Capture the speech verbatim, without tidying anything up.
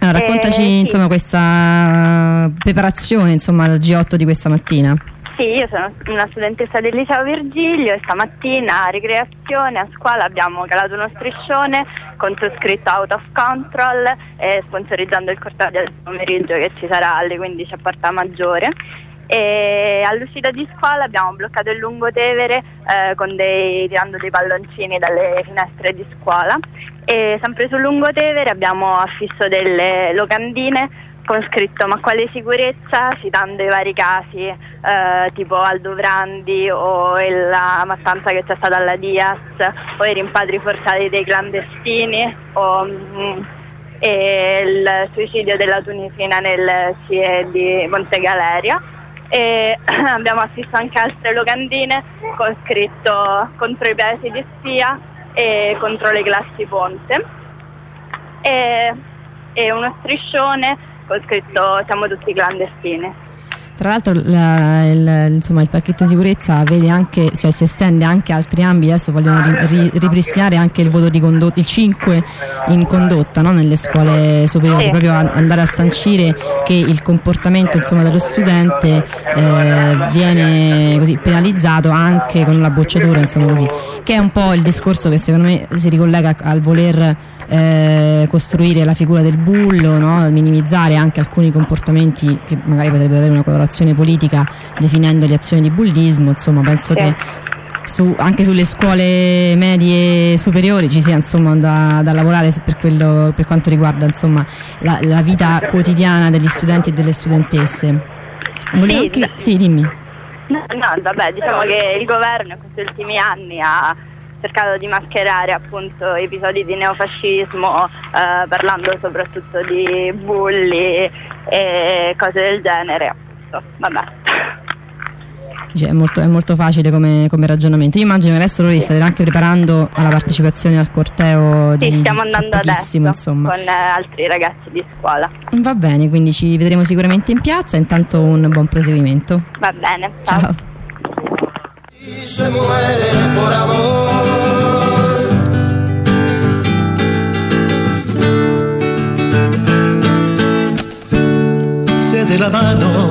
Allora, raccontaci eh, insomma sì. questa preparazione insomma al G otto di questa mattina. Sì, io sono una studentessa del liceo Virgilio e stamattina a ricreazione a scuola abbiamo calato uno striscione con su scritto Out of Control, eh, sponsorizzando il corteo del pomeriggio che ci sarà alle quindici a Porta Maggiore. E all'uscita di scuola abbiamo bloccato il lungotevere eh, con dei, tirando dei palloncini dalle finestre di scuola, e sempre sul lungotevere abbiamo affisso delle locandine con scritto "ma quale sicurezza?", citando i vari casi eh, tipo Aldo Vrandi o la mattanza che c'è stata alla Diaz o i rimpatri forzati dei clandestini o mm, e il suicidio della tunisina nel C I E di Monte Galeria. E abbiamo assisto anche altre locandine con scritto "contro i paesi di spia" e "contro le classi ponte", e, e uno striscione con scritto "siamo tutti clandestini". Tra l'altro la, il, insomma, il pacchetto di sicurezza vede anche, cioè, si estende anche a altri ambiti. Adesso vogliono ri, ri, ripristinare anche il voto di condotta, il cinque in condotta, no? Nelle scuole superiori, proprio a, andare a sancire che il comportamento insomma, dello studente eh, viene così penalizzato anche con la bocciatura, insomma, così, che è un po' il discorso che secondo me si ricollega al voler eh, costruire la figura del bullo, no? Minimizzare anche alcuni comportamenti che magari potrebbero avere una colorazione politica definendo le azioni di bullismo. Insomma, penso che su, anche sulle scuole medie superiori ci sia insomma da, da lavorare per, quello, per quanto riguarda insomma la, la vita quotidiana degli studenti e delle studentesse. Volevo Sì, anche... sì, dimmi. No, no, vabbè, diciamo che il governo in questi ultimi anni ha cercato di mascherare appunto episodi di neofascismo eh, parlando soprattutto di bulli e cose del genere. Vabbè. Cioè, è, molto, è molto facile come, come ragionamento. Io immagino che adesso voi state anche preparando alla partecipazione al corteo di, sì, stiamo andando adesso insomma. con eh, altri ragazzi di scuola. Va bene, quindi ci vedremo sicuramente in piazza. Intanto un buon proseguimento. Va bene, ciao, ciao. Se muere por amor, se de la mano